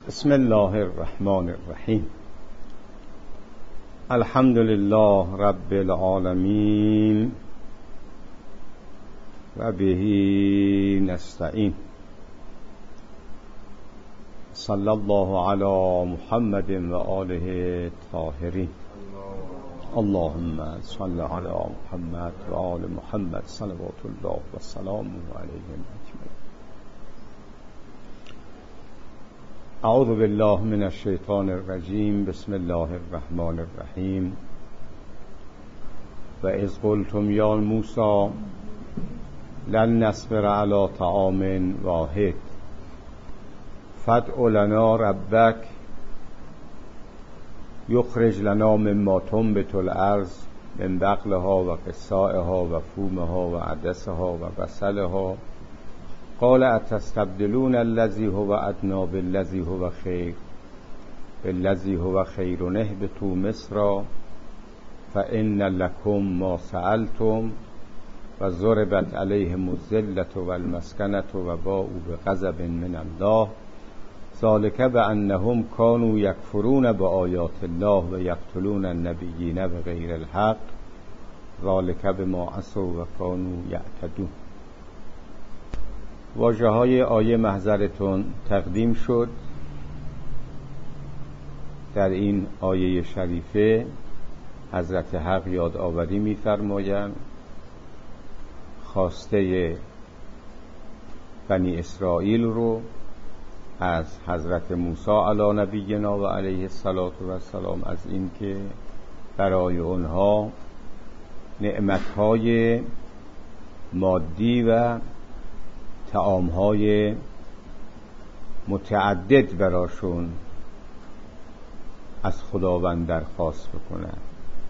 بسم الله الرحمن الرحیم. الحمد لله رب العالمین و به نستعین. صلی الله علی محمد و آله الطاهرین. اللهم صل علی محمد و آل محمد صلوات الله و سلامه علیهم اجمعین. اعوذ بالله من الشیطان الرجیم. بسم الله الرحمن الرحیم. و اذ قلتم یا موسی لن نصبر علی طعام واحد فادع لنا ربک یخرج لنا مما تنبت الارض من بقلها و قثائها و فومها و عدسها و بصلها قال اتستبدلون الذی هو ادنی بالذی هو خیر بالذی هو خیر اهبطوا مصر فان لکم ما سألتم و ضربت علیهم الذلة والمسکنة و باءوا بغضب من الله ذلک بانهم كانوا یکفرون بآیات الله و یقتلون النبیین بغیر الحق ذلک بما عصوا و كانوا یعتدون. واژه های آیه محضرتون تقدیم شد. در این آیه شریفه حضرت حق یادآوری می‌فرمایند خواسته بنی اسرائیل رو از حضرت موسی علی نبینا و علیه الصلاة و السلام از این که برای اونها نعمت‌های مادی و طعام‌های متعدد براشون از خداوند درخواست بکنند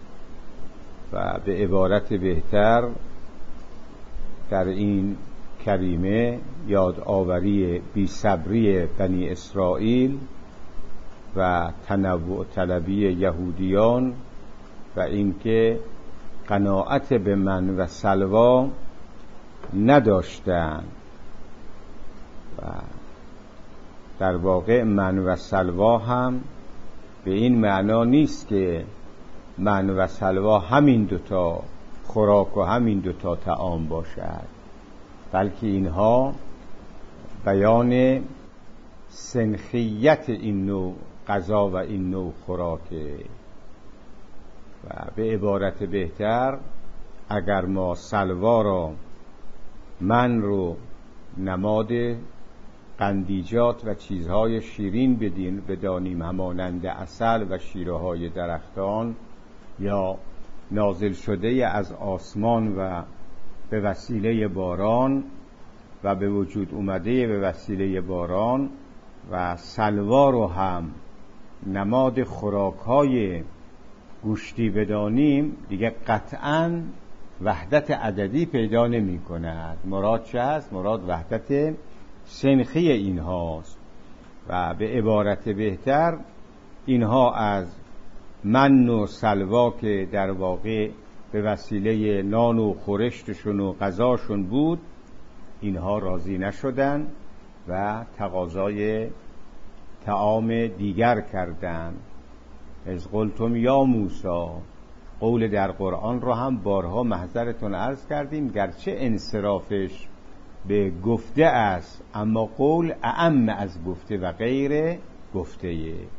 و به عبارت بهتر در این کریمه یادآوری بی‌صبری بنی اسرائیل و تنوع طلبی یهودیان و اینکه قناعت به من و سلوا نداشتند و در واقع من و سلوا هم به این معنا نیست که من و سلوا همین دوتا خوراک و همین دوتا طعام باشد، بلکه اینها بیان سنخیت این نوع غذا و این نوع خوراکه و به عبارت بهتر اگر ما سلوا را من رو نماد قندیجات و چیزهای شیرین بدانیم همانند عسل و شیره‌های درختان یا نازل شده از آسمان و به وسیله باران و به وجود اومده به وسیله باران و سلوا رو هم نماد خوراک‌های گوشتی بدانیم، دیگه قطعاً وحدت عددی پیدا نمی کند. مراد چه هست؟ مراد وحدت سنخی این هاست و به عبارت بهتر اینها از من و سلوا که در واقع به وسیله نان و خورشتشون و غذاشون بود اینها راضی نشدن و تقاضای طعام دیگر کردند. از قلتم یا موسی، قول در قرآن رو هم بارها محضرتون عرض کردیم، گرچه انصرافش به گفته است اما قول اعم از گفته و غیر گفته.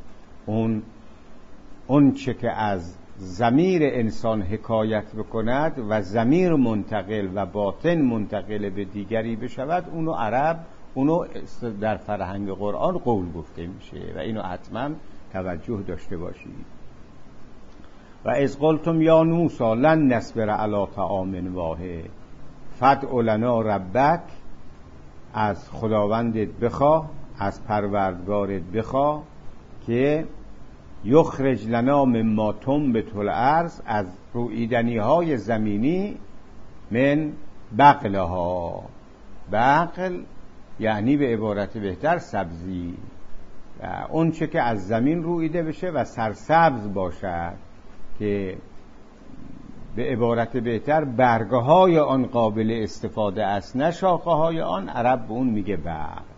اون چه که از ضمیر انسان حکایت بکند و ضمیر منتقل و باطن منتقل به دیگری بشود اونو عرب اونو در فرهنگ قرآن قول گفته میشه و اینو حتما توجه داشته باشید. و اذ قلتم یا موسی لن نصبر علی طعام واحد فادع لنا ربک، از خداوندت بخواه، از پروردگارت بخواه که یخرج لنا مما تنبت الارض، از رویدنی های زمینی، من بقلها، بقل یعنی به عبارت بهتر سبزی، اون چه که از زمین رویده بشه و سرسبز باشد که به عبارت بهتر برگه های آن قابل استفاده است نه شاخه های آن. عرب به اون میگه بقل.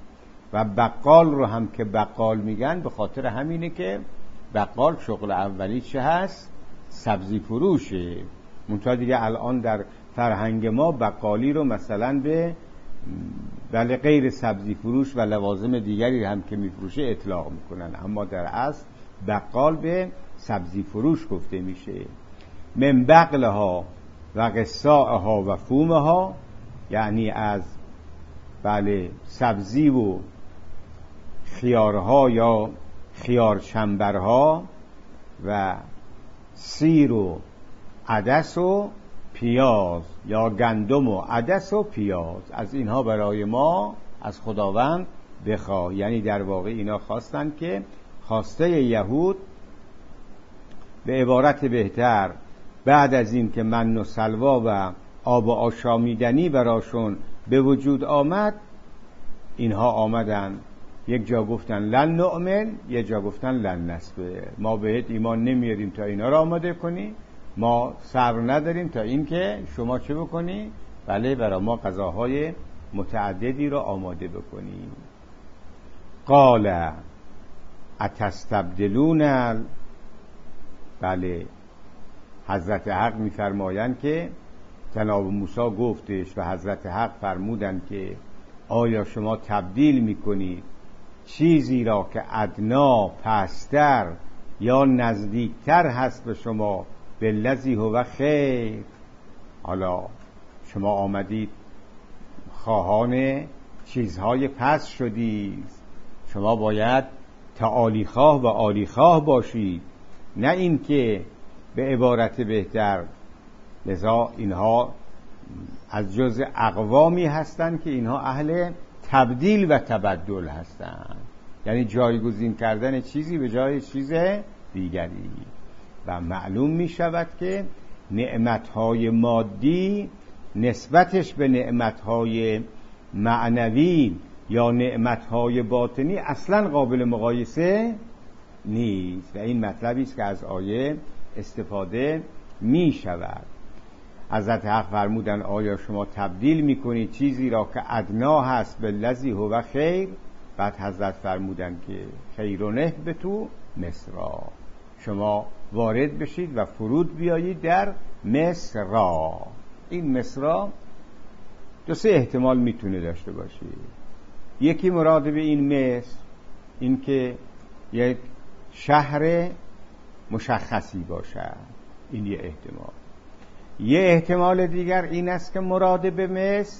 و بقال رو هم که بقال میگن به خاطر همینه که بقال شغل اولی چه هست؟ سبزی فروشه. منتها دیگه الان در فرهنگ ما بقالی رو مثلا به بله غیر سبزی فروش و لوازم دیگری هم که میفروشه اطلاق میکنن، اما در اصل بقال به سبزی فروش گفته میشه. من بقلها و قصائها و فومها، یعنی از بله سبزی و خیارها یا خیار چنبرها و سیر و عدس و پیاز یا گندم و عدس و پیاز، از اینها برای ما از خداوند بخواه. یعنی در واقع اینا خواستن که خواسته یهود به عبارت بهتر بعد از این که من و سلوا و آب و آشامیدنی براشون به وجود آمد، اینها آمدن یک جا گفتن لن نؤمن، یک جا گفتن لن نصبر، ما بهت ایمان نمیاریم تا اینا رو آماده کنی، ما صبر نداریم تا این که شما چه بکنی؟ بله برای ما غذاهای متعددی رو آماده بکنی. قال اتستبدلون بله حضرت حق میفرمایند که جناب موسی گفتش و حضرت حق فرمودند که آیا شما تبدیل میکنید چیزی را که ادنا پستر یا نزدیکتر هست به شما بالذی هو خیر؟ حالا شما آمدید خواهان چیزهای پست شدید، شما باید تعالی خواه و عالی خواه باشید، نه این که به عبارت بهتر. لذا اینها از جز اقوامی هستند که اینها اهل تبدیل و تبدل هستند، یعنی جایگزین کردن چیزی به جای چیز دیگری. و معلوم می شود که نعمتهای مادی نسبتش به نعمتهای معنوی یا نعمتهای باطنی اصلا قابل مقایسه نیست و این مطلبی است که از آیه استفاده می شود. حضرت حق فرمودن آیا شما تبدیل می کنید چیزی را که ادنا هست بالذی هو خیر؟ بعد حضرت فرمودن که خیرونه به تو مصر، شما وارد بشید و فرود بیایید در مصر. این مصر دو سه احتمال میتونه داشته باشید. یکی مراد به این مصر این که یک شهر مشخصی باشد، این یه احتمال. یه احتمال دیگر این است که مراد به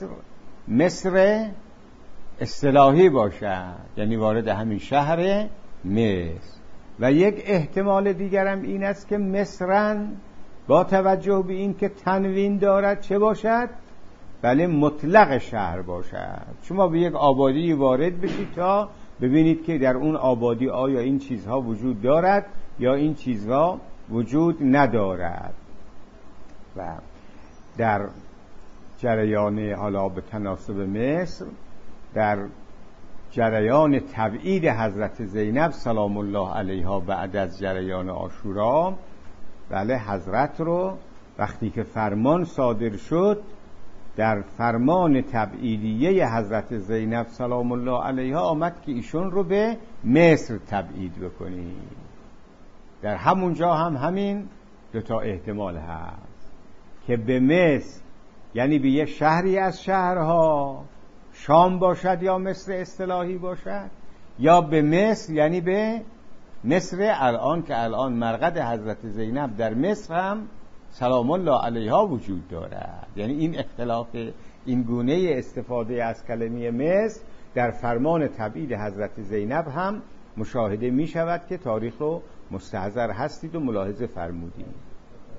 مصر اصطلاحی باشد، یعنی وارد همین شهر مصر. و یک احتمال دیگرم این است که مصرن با توجه به این که تنوین دارد چه باشد؟ بله مطلق شهر باشد. شما به یک آبادی وارد بشید تا ببینید که در اون آبادی آیا این چیزها وجود دارد یا این چیزها وجود ندارد. و در جریان حالا به تناسب مصر، در جریان تبعید حضرت زینب سلام الله علیها بعد از جریان عاشورا، بله حضرت رو وقتی که فرمان صادر شد، در فرمان تبعیدیه حضرت زینب سلام الله علیها آمد که ایشون رو به مصر تبعید بکنید. در همونجا هم همین دو تا احتمال هست که به مصر یعنی به یه شهری از شهرها، شام باشد یا مصر اصطلاحی باشد، یا به مصر یعنی به مصر الان که الان مرقد حضرت زینب در مصر هم سلام الله علیها وجود دارد. یعنی این اختلاف این گونه استفاده از کلمه مصر در فرمان تبعید حضرت زینب هم مشاهده می شود که تاریخ رو مستحضر هستید و ملاحظه فرمودید.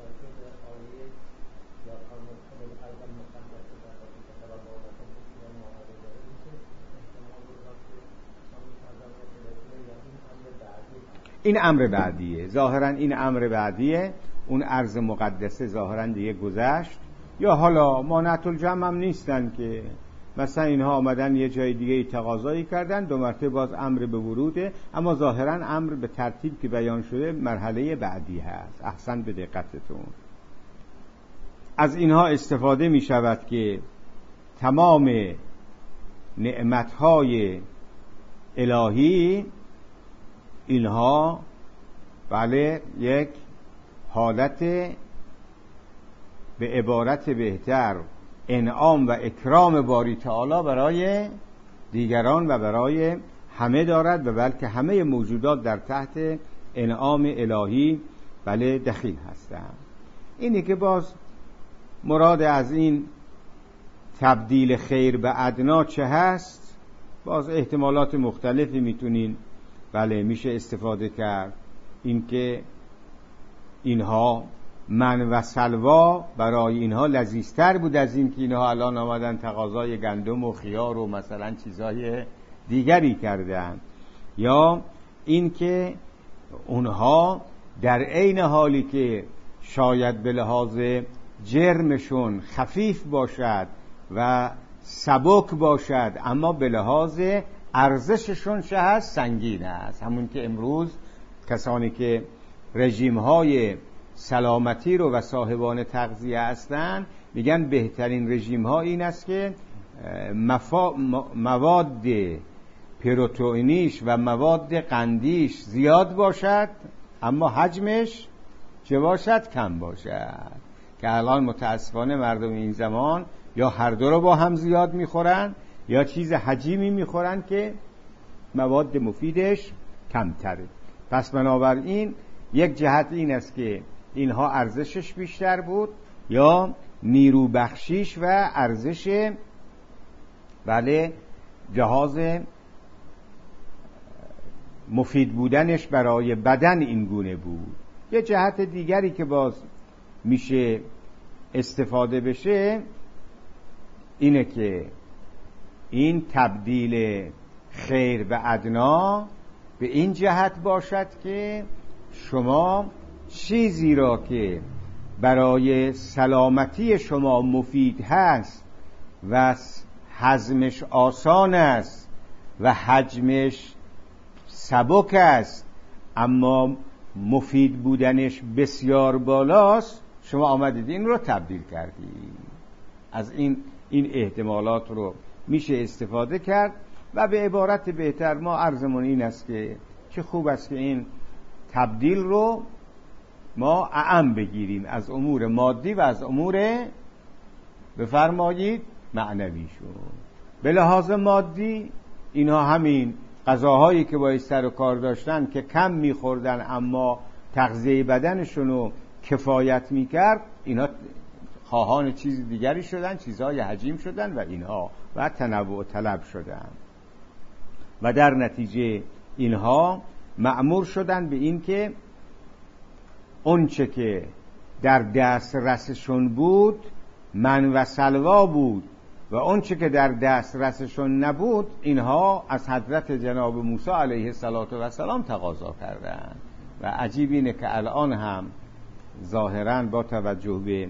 این امر بعدیه، ظاهرا این امر بعدیه. اون ارض مقدسه ظاهرا دیگه گذشت، یا حالا مانعت الجمع هم نیستن که مثلا اینها آمدن یه جای دیگه تقاضایی کردن، دو مرتبه باز امر به وروده، اما ظاهرا امر به ترتیب که بیان شده مرحله بعدی هست. احسن به دقتتون. از اینها استفاده می شود که تمام نعمتهای الهی اینها بله یک حالت به عبارت بهتر انعام و اکرام باری تعالی برای دیگران و برای همه دارد و بلکه همه موجودات در تحت انعام الهی بله دخیل هستند. اینی که باز مراد از این تبدیل خیر به ادنا چه هست؟ باز احتمالات مختلفی میتونین بله میشه استفاده کرد. این که اینها من و سلوا برای اینها لذیذتر بود از این که اینها الان آمدن تقاضای گندم و خیار و مثلا چیزای دیگری کردن، یا این که اونها در عین حالی که شاید به لحاظ جرمشون خفیف باشد و سبک باشد اما به لحاظ ارزششون چه هست؟ سنگین است. همون که امروز کسانی که رژیم‌های سلامتی رو و صاحبان تغذیه هستند میگن بهترین رژیم‌ها این است که مواد پروتئینیش و مواد قندیش زیاد باشد اما حجمش چه باشد؟ کم باشد. که الان متاسفانه مردم این زمان یا هر دو رو با هم زیاد میخورن یا چیز حجیمی میخورن که مواد مفیدش کمتره. پس بنابراین یک جهت این است که اینها ارزشش بیشتر بود یا نیرو بخشیش و ارزش بله جهاز مفید بودنش برای بدن این گونه بود. یه جهت دیگری که باز میشه استفاده بشه اینه که این تبدیل خیر به ادنا به این جهت باشد که شما چیزی را که برای سلامتی شما مفید هست و هضمش آسان است و حجمش سبک است اما مفید بودنش بسیار بالاست، شما آمدید این رو تبدیل کردید. از این احتمالات رو میشه استفاده کرد و به عبارت بهتر ما عرضمون این است که چه خوب است که این تبدیل رو ما اعم بگیریم از امور مادی و از امور بفرمایید معنوی شد. به لحاظ مادی اینها همین غذاهایی که باید سر و کار داشتن که کم میخوردن اما تغذیه بدنشون رو کفایت میکرد، اینها خواهان چیز دیگری شدن، چیزهای حجیم شدن و اینها و تنوع طلب شدن و در نتیجه اینها مأمور شدن به این که اونچه که در دست رسشون بود من و سلوا بود و اونچه که در دست رسشون نبود اینها از حضرت جناب موسی علیه السلام تقاضا کردند. و عجیب اینه که الان هم ظاهراً با توجه به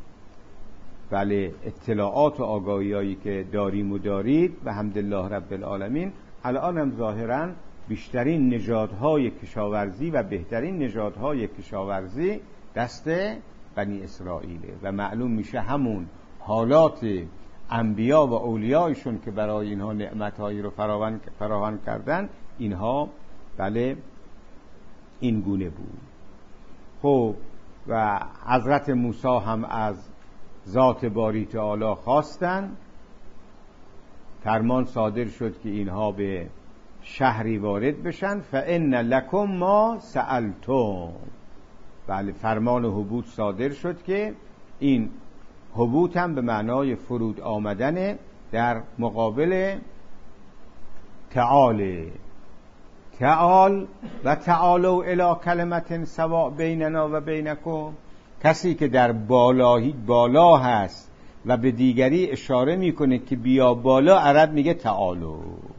اطلاعات و آگاهی‌هایی که داریم و دارید و حمدالله رب العالمین الان هم ظاهراً بیشترین نژادهای کشاورزی و بهترین نژادهای کشاورزی دست بنی اسرائیله و معلوم میشه همون حالات انبیا و اولیایشون که برای اینها نعمتهایی رو فراوان کردن اینها این گونه بود. خب و حضرت موسی هم از ذات باری تعالی خواستن، فرمان صادر شد که اینها به شهری وارد بشن. فإن لکم ما سألتم، فرمان حبوط صادر شد که این حبوط هم به معنای فرود آمدن در مقابل تعال و تعالوا الی کلمة سواء بیننا و بینکم. کسی که در بالا هست و به دیگری اشاره میکنه که بیا بالا، عرب میگه تعالو.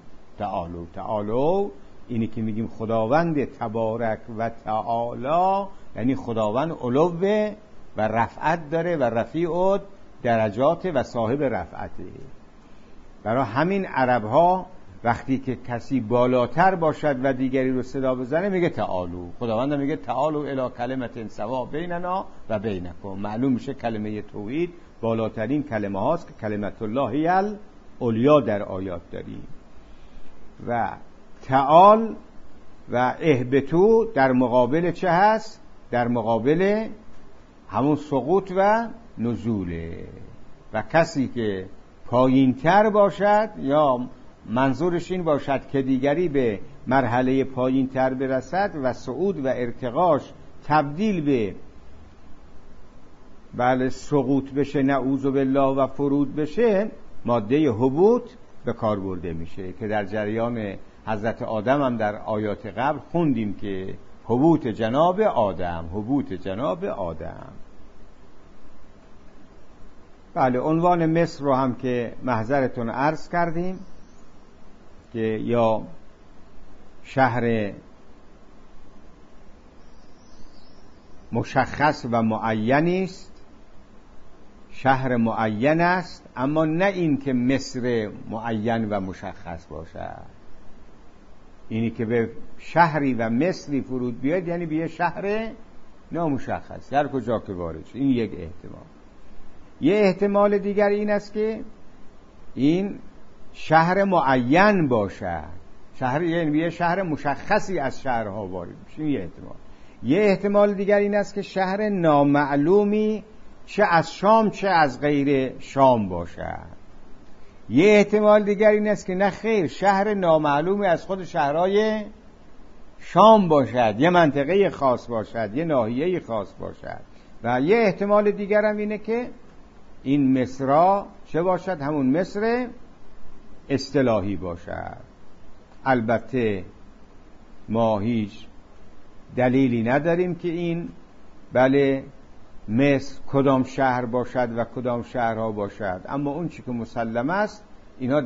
اینی که میگیم خداوند تبارک و تعالی، یعنی خداوند علو و رفعت داره و رفیع درجات و صاحب رفعته. برای همین عرب ها وقتی که کسی بالاتر باشد و دیگری رو صدا بزنه میگه تعالو. خداوند میگه تعالو الی کلمة سواء بیننا و بینکم. معلوم میشه کلمه توحید بالاترین کلمه هاست که کلمت الله العلیا در آیات داریم. و تعال و اهبطو در مقابل چه هست؟ در مقابل همون سقوط و نزوله. و کسی که پایین تر باشد یا منظورش این باشد که دیگری به مرحله پایین تر برسد و صعود و ارتقاش تبدیل به سقوط بشه، نعوذ بالله، و فرود بشه، ماده هبوط به کار برده میشه که در جریان حضرت آدم هم در آیات قبل خوندیم که هبوط جناب آدم، هبوط جناب آدم. بله، عنوان مصر رو هم که محضرتون عرض کردیم که یا شهر مشخص و معینی است، شهر معین است، اما نه این که مصر معین و مشخص باشد. اینی که به شهری و مصری فرود بیاد یعنی به شهر نامشخص، هر کجا که وارد شد. این یک احتمال. یه احتمال دیگر این است که این شهر معین باشد، شهر یعنی یه شهر مشخصی از شهرها وارد بشه. این یه احتمال. یه احتمال دیگر این است که شهر نامعلومی چه از شام چه از غیر شام باشد. یه احتمال دیگر این است که نه خیر، شهر نامعلومی از خود شهرهای شام باشد، یه منطقه خاص باشد، یه ناحیه خاص باشد. و یه احتمال دیگر هم اینه که این مصرا چه باشد؟ همون مصر اصطلاحی باشد. البته ما هیچ دلیلی نداریم که این بله مصر کدام شهر باشد و کدام شهرها باشد، اما اون چی که مسلم است اینا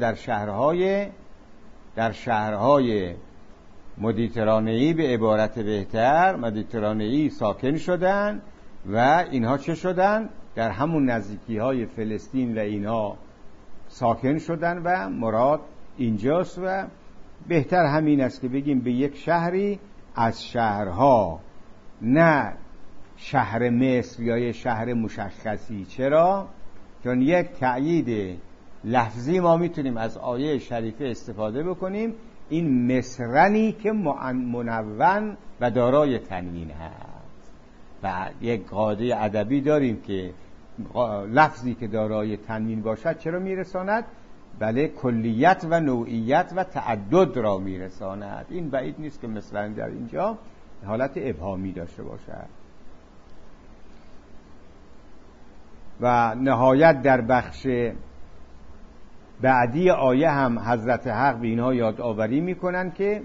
در شهرهای مدیترانه‌ای به عبارت بهتر مدیترانه‌ای ساکن شدن و اینها چه شدن؟ در همون نزدیکی های فلسطین و اینها ساکن شدن و مراد اینجاست. و بهتر همین است که بگیم به یک شهری از شهرها، نه شهر مصر یا یه شهر مشخصی. چرا؟ چون یک تأیید لفظی ما میتونیم از آیه شریفه استفاده بکنیم، این مصرنی که منون و دارای تنوین هست. و یک قاعده ادبی داریم که لفظی که دارای تنوین باشد چرا میرساند؟ بله، کلیت و نوعیت و تعدد را میرساند. این بعید نیست که مثلا در اینجا حالت ابهامی داشته باشد. و نهایت در بخش بعدی آیه هم حضرت حق به اینها یادآوری میکنن که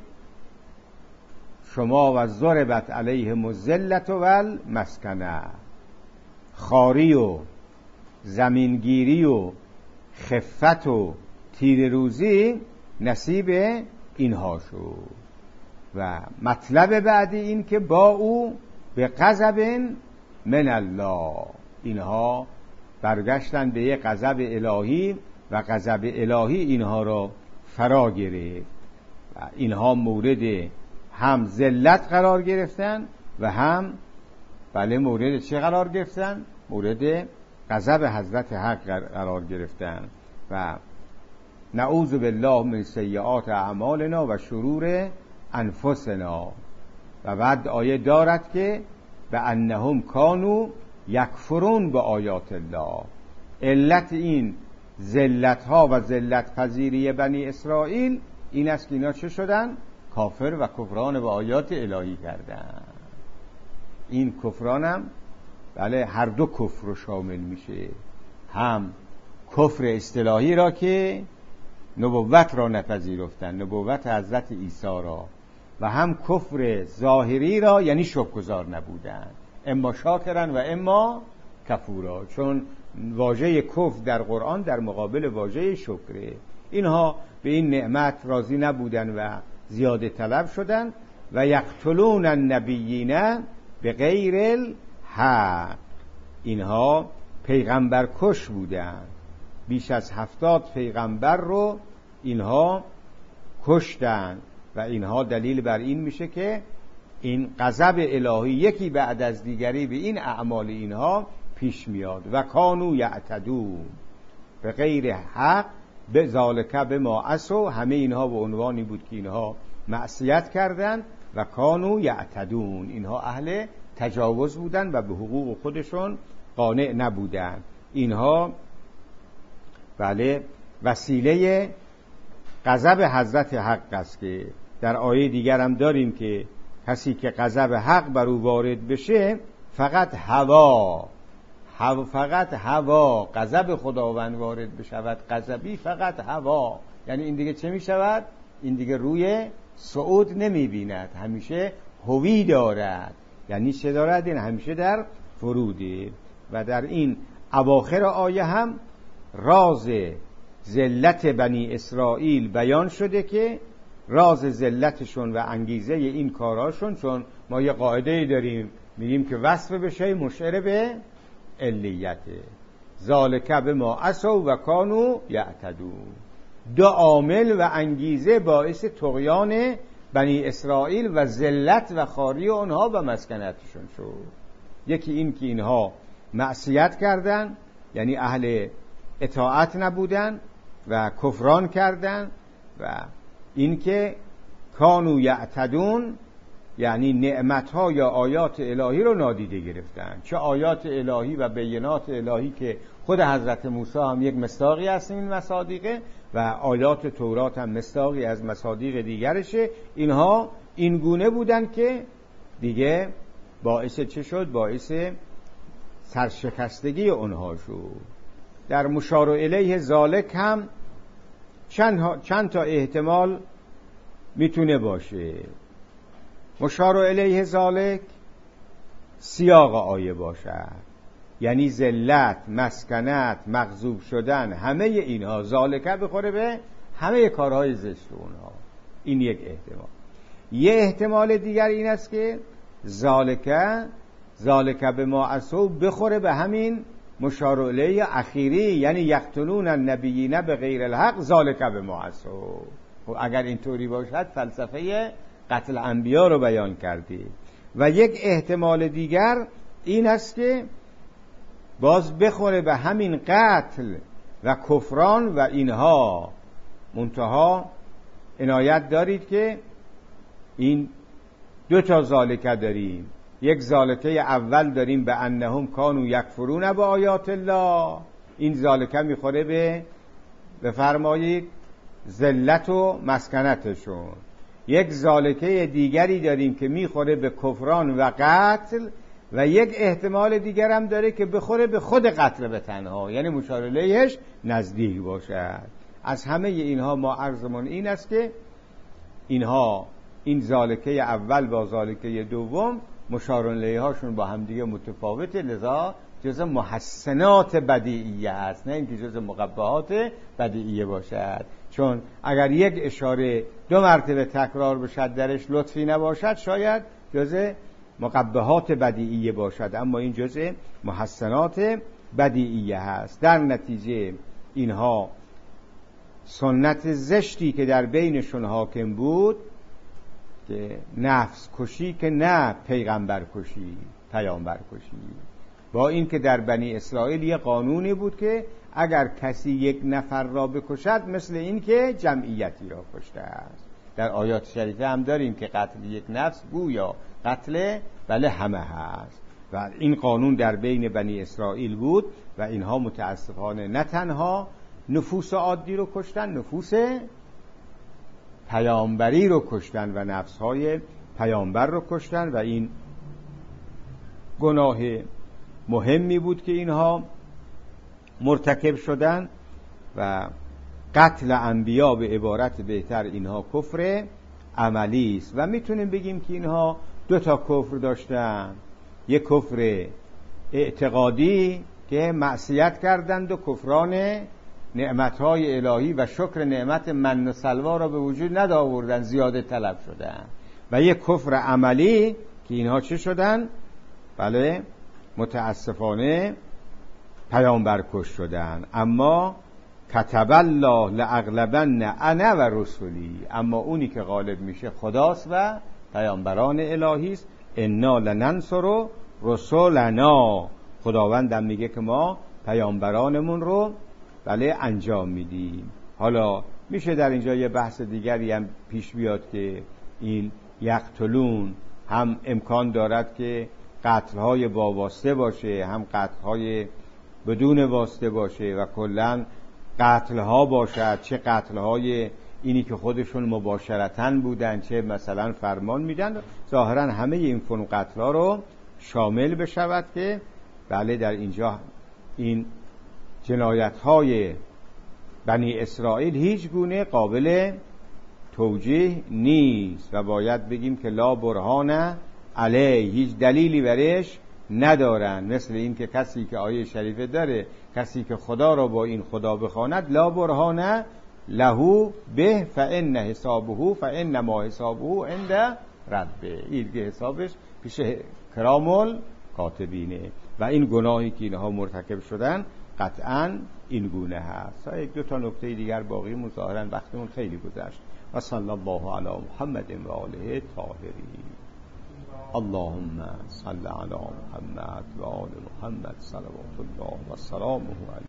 شما و ضربت علیهم الذلة و المسکنه، خواری و زمینگیری و خفت و تیر روزی نصیب اینها شد. و مطلب بعدی این که با او به غضب من الله، اینها برگشتن به یک غضب الهی و غضب الهی اینها را فرا گرفت. و اینها مورد هم ذلت قرار گرفتن و هم بله مورد چه قرار گرفتن؟ مورد غضب حضرت حق قرار گرفتن. و نعوذ بالله من سیئات اعمالنا و شرور انفسنا. و بعد آیه دارد که به انهم کانوا یکفرون به آیات الله. علت این ذلت ها و ذلت پذیری بنی اسرائیل این است که اینا چه شدن؟ کافر و کفران به آیات الهی کردن. این کفرانم بله هر دو کفر رو شامل میشه، هم کفر اصطلاحی را که نبوت را نپذیرفتن، نبوت حضرت عیسی را، و هم کفر ظاهری را یعنی شکرگزار نبودن، اما شاکرن و اما کفورا. چون واژه کفر در قرآن در مقابل واژه شکره. اینها به این نعمت راضی نبودن و زیاده طلب شدن. و یقتلون النبیین به غیر الحق، اینها پیغمبر کش بودن، بیش از 70 پیغمبر رو اینها کشتن. و اینها دلیل بر این میشه که این غضب الهی یکی بعد از دیگری به این اعمال اینها پیش میاد. و کانوا یعتدون به غیر حق به ذالک بما عصوا، همه اینها به عنوانی بود که اینها معصیت کردند و کانوا یعتدون، اینها اهل تجاوز بودند و به حقوق خودشون قانع نبودند. اینها بله وسیله غضب حضرت حق است که در آیه دیگر هم داریم که کسی که غضب حق بر او وارد بشه فقط هوا غضب خداوند وارد بشود، غضبی فقط هوا، یعنی این دیگه چه می شود؟ این دیگه روی صعود نمی بیند، همیشه هوی دارد. یعنی چه دارد؟ این همیشه در فروده. و در این اواخر آیه هم راز ذلت بنی اسرائیل بیان شده که راز ذلتشون و انگیزه این کاراشون، چون ما یه قاعده‌ای داریم میگیم که وصف بشه مشعر به علیته، ذالک بما عصوا و کانوا یعتدون. دو عامل و انگیزه باعث طغیان بنی اسرائیل و ذلت و خواری اونها و مسکنتشون شد. یکی این که اینها معصیت کردن، یعنی اهل اطاعت نبودن و کفران کردن، و این که کانوا یعتدون یعنی نعمت‌ها یا آیات الهی رو نادیده گرفتن. چه آیات الهی و بینات الهی که خود حضرت موسی هم یک مصداقی از این مصادیقه و آیات تورات هم مصداقی از مصادیق دیگرشه. اینها این گونه بودن که دیگه باعث چه شد؟ باعث سرشکستگی اونها شد. در مشار الیه ذالک هم چند تا احتمال میتونه باشه. مشار الیه ذالک سیاق آیه باشد، یعنی ذلت، مسکنت، مغضوب شدن، همه اینها ذالک بخوره به همه کارهای زشت اونها. این یک احتمال. یه احتمال دیگر این است که ذالک بما عصوا بخوره به همین مشار الیه اخیری، یعنی یقتلون النبیین بغیر الحق ذالک بما عصوا. اگر اینطوری باشد فلسفه قتل انبیا رو بیان کردی. و یک احتمال دیگر این است که باز بخوره به همین قتل و کفران و اینها. منتها عنایت دارید که این دو تا ذالک داریم. یک ذالکه اول داریم به انهم کانوا یکفرون با آیات الله، این ذالکه میخوره به بفرمایید ذلت و مسکنتشون. یک ذالکه دیگری داریم که میخوره به کفران و قتل، و یک احتمال دیگر هم داره که بخوره به خود قتل به تنها، یعنی مشار الیهش نزدیک باشد. از همه اینها ما عرضمون این است که اینها این ذالکه اول با ذالکه دوم مشار الیه هاشون با همدیگه متفاوته، لذا جزء محسنات بدیعیه هست، نه اینکه جزء مقبحات بدیعیه باشد. چون اگر یک اشاره دو مرتبه تکرار بشد درش لطفی نباشد شاید جزء مقبحات بدیعیه باشد، اما این جزء محسنات بدیعیه هست. در نتیجه اینها سنت زشتی که در بینشون حاکم بود که نفس کشی که نه پیغمبر کشی، پیامبر کشی، با این که در بنی اسرائیل یه قانونی بود که اگر کسی یک نفر را بکشد مثل این که جمعیتی را کشته است. در آیات شریفه هم داریم که قتل یک نفس گویا قتل بله همه هست، و این قانون در بین بنی اسرائیل بود و اینها متاسفانه نه تنها نفوس عادی رو کشتن، نفوس پیامبری رو کشتن و نفسهای پیامبر رو کشتن، و این گناه مهمی بود که اینها مرتکب شدن. و قتل انبیا به عبارت بهتر اینها کفر عملی است، و میتونیم بگیم که اینها دو تا کفر داشتن. یک کفر اعتقادی که معصیت کردند و کفران نعمتهای الهی و شکر نعمت من و سلوا را به وجود نداوردن، زیاده طلب شدن. و یک کفر عملی که اینها چه شدن؟ بله متاسفانه پیامبر کش شدن. اما کتب الله لاغلبن انا و رسولی، اما اونی که غالب میشه خداست و پیامبران الهی است. انا لننصر رسولنا، خداوندم میگه که ما پیامبرانمون رو بله انجام میدیم. حالا میشه در اینجا یه بحث دیگری هم پیش بیاد که این یقتلون هم امکان دارد که قتل‌های با واسطه باشه، هم قتل‌های بدون واسطه باشه و کلاً قتل‌ها باشد، چه قتل‌های اینی که خودشون مباشرتاً بودن، چه مثلا فرمان میدن، ظاهراً همه این فنون قتل‌ها رو شامل بشود که بله در اینجا این جنایت‌های بنی اسرائیل هیچ گونه قابل توجیه نیست و باید بگیم که لا برهان علیه، هیچ دلیلی برش ندارن. مثل این که کسی که آیه شریفه داره کسی که خدا را با این خدا بخواند لا برهان له به فان حسابه فانما حسابه عند ربه، این که حسابش پیش کرام الکاتبینه و این گناهی که اینها مرتکب شدن قطعاً این گونه هست. یک دو تا نکته دیگر باقی ظاهراً وقتمون خیلی گذشت. و صلی الله علی محمد و آله الطاهرین. اللهم صل علی محمد و آل محمد صلوات الله و سلامه علیه.